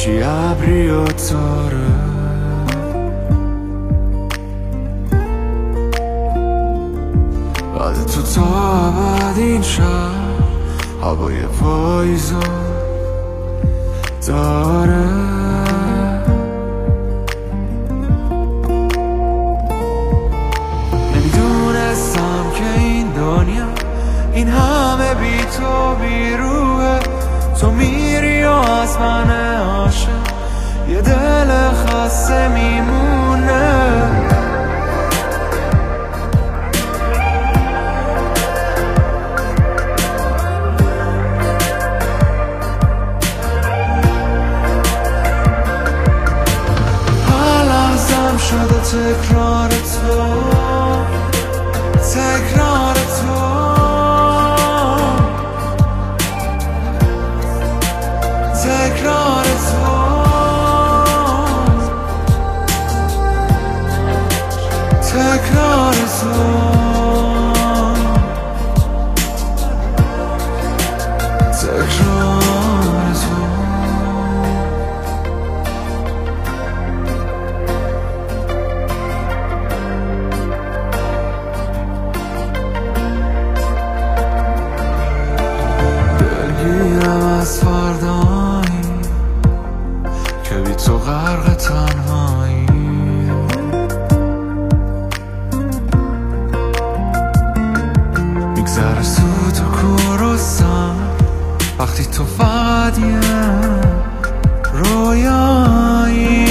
چی ابری و تاره، بعد تو تا بعد این شب هوای پاییزو داره. نمیدونستم که این دنیا این همه بی تو بی روحه. تو میری و از من عاشق یه دل خسته میمونه. شده تکرار تو، تکرار تو، تکرار تو، تکرار تو، تکرار تو. از فردایی که بی تو غرق تنهایی، میگذره سود و کورستان وقتی تو فقط یه رویایی.